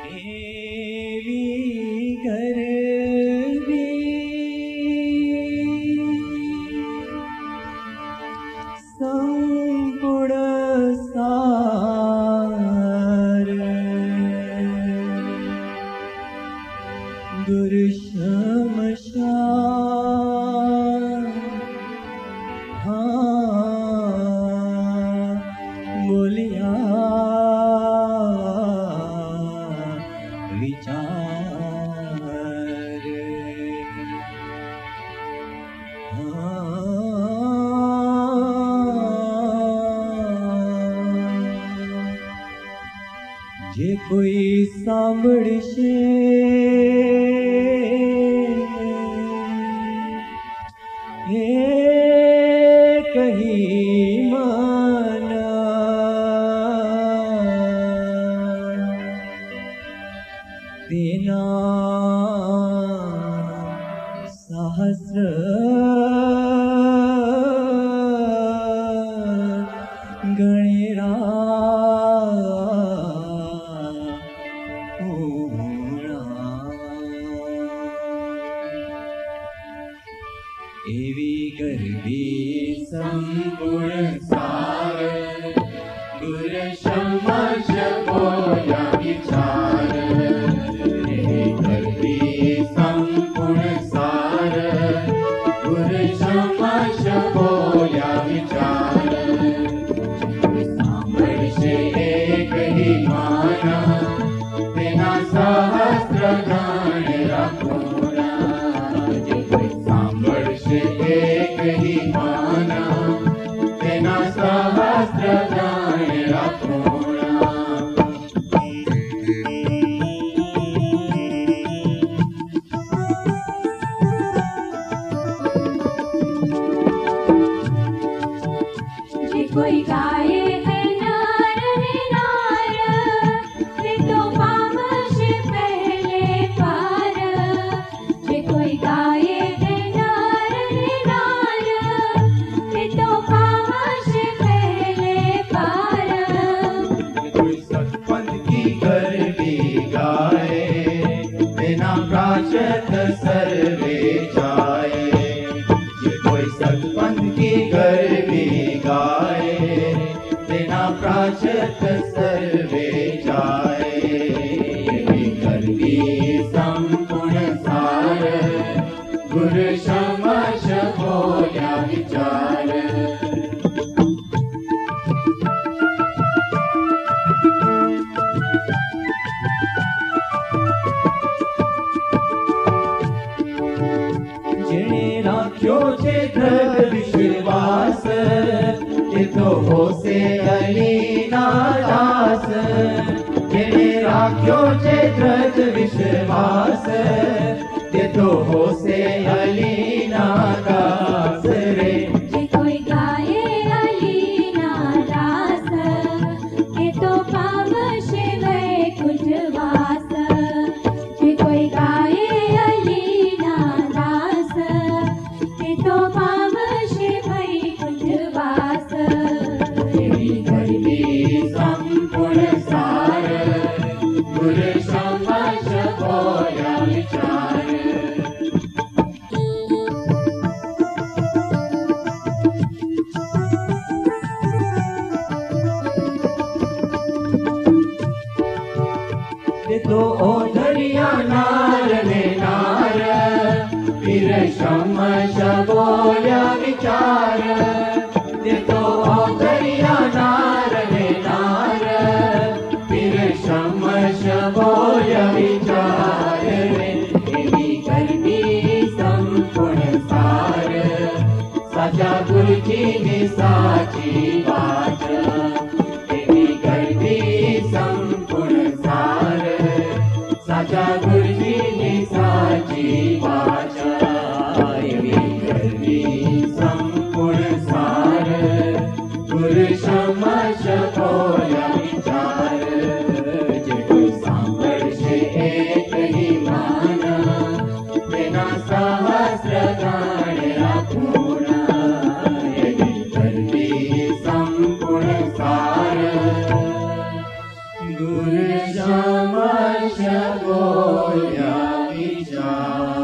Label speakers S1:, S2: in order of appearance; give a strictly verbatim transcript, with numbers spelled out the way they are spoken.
S1: एवी गरबी संपूर्ण सार दुर्शमशा बोलिया विचार जे कोई सांभळशे हे कही माना तेना सहस्र गणेरा एवी गरबी संपूर्ण सार गुर शमश बोया विचार एवी गरबी संपूर्ण सार गुर शमश बोया विचार सांभळशे एक ही माना तेना सहस्र गणेरा एक ही माना तेना सहस्र गणेरा
S2: जे कोई गाए है नार रे नार ते तो पावशे पहले पार जे कोई गाए है नार रे नार ते तो पावशे पहले पार
S1: कोई सतपंथ की गरबी गाए बिना प्राचत सर्वे जाए जे कोई सतपंथ की गरबी गाए बिना प्राचत सर्वे जाए एवी गरबी संपूर्ण सार गुर शमश बोया विचार जेने राख्यो छे दृढ़ विश्वास ये तो होसे अलीना दास जेने राख्यो छे दृढ़ विश्वास ये तो होसे अलीना दास रे
S2: जे कोई गाए अलीना दास के तो पावशे वैकुंठ वास जे कोई गाए अलीना दास के तो पावशे वैकुंठ वास
S1: एवी गरबी संपूर्ण सार गुर शमश बोया विचार ते तो ओढ़िया नार ने नार फिर शमश बोया विचार ते तो ओढ़िया नार ने नार फिर शमश बोया विचार एवी गरबी संपूर्ण सार साचा गुरुजी ने साची बात एवी गरबी संपूर्ण सार साचा गुरुजी ने साची वाचा एवी गरबी संपूर्ण सार गुर शमश बोया विचार जे कोई सांभळशे एक ही माना तेना सहस्र गणेरा पूर्ण एवी गरबी संपूर्ण सार गुर शमश समश बोल्या विचार